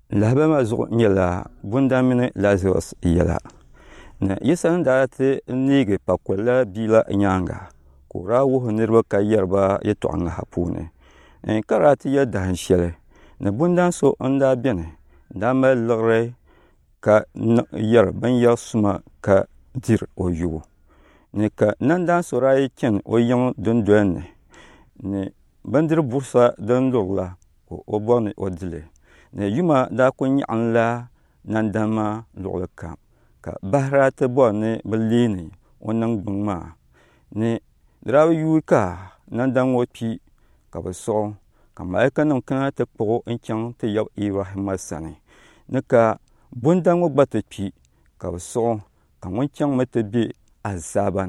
Lahabama zuɣu nyɛla Bunda mini Lazarus yɛla ni yisa ni daa ti neegi pakpalila bia la nyaanga ka o daa wuhi niraba ka yɛriba yɛltɔɣa ŋaha puuni ka daa ti yɛ dahin shɛli ni bundan so n daa biɛni n daa mali liɣiri ka yɛri binyɛri suma ka diri o yubu ni ka nandaan so daa yi chɛni o yiŋ dundoli ni ni bindiri burisa din lurila ka o bori ni o dili ni yuma daa ku nyaɣamla nandan maa luɣuli kam ka bahara ti bori ni bi leeni o ningbuni maa ni di daa bi yuui ka nandan ŋɔ kpi ka bi soɣo ka malaika nim kana ti kpuɣu n chɛŋ ti yabi Ibrahima sani ni ka bunda ŋɔ gba ti kpi ka bi soɣo ka ŋun chɛŋ mi ti bɛ azaaba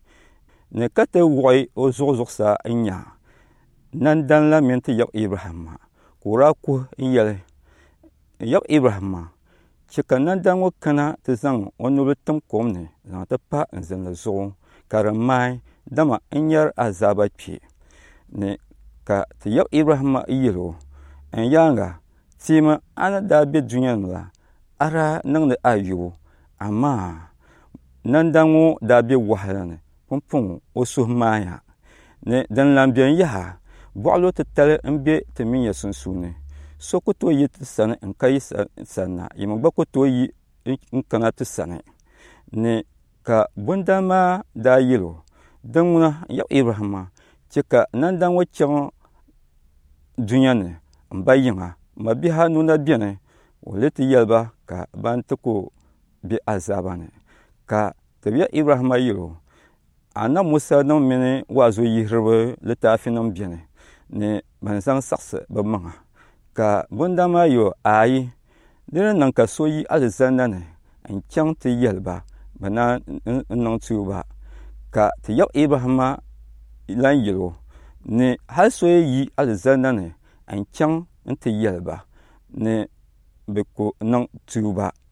ni ka ti wuɣi o zuɣu zuɣusaa n nya nandan la mini ti yabi Ibrahima ka o daa kuhi n yɛli yabi Ibrahima chɛ ka nandan ŋɔ kana ti zaŋ o nubili tim kom ni n zaŋ ti pa n zilli zuɣu ka di maai dama n nyɛri azaaba kpɛ ni ka ti yabi Ibrahima yɛlo n yaanga teemi a ni daa bɛ duniya ni la a daa niŋdi ayɔbu amaa nandan ŋɔ daa bɛ wahala ni punpuŋ o suhu maaya ni din lan biɛni yaha bɔɣalo titali n bɛ ti mi nyɛ sunsuuni so ku tooi yi ti sani n ka yi sani na yimi gba ku tooi yi n kana ti sani ni ka bunda maa daa yɛlo din ŋuna yabi Ibrahima chɛ ka nandan ŋɔ chɛŋ duniya ni n ba yiŋa ma bihi anu na biɛni o li ti yɛliba ka ban ti ku bɛ azaaba ni ka ti yabi Ibrahima yɛlo annabi Musa nim mini waazo yihiribi litaafi nim biɛni ni ban zaŋ saɣasi bi maŋa ka bunda maa yɛlo aayi di ni niŋ ka so yi alizanda ni n chɛŋ ti yɛliba bi na n niŋ tuuba ka ti yabi Ibrahima lan yɛlo ni hali so yi alizanda ni n chɛŋ n ti yɛliba ni bi ku niŋ tuuba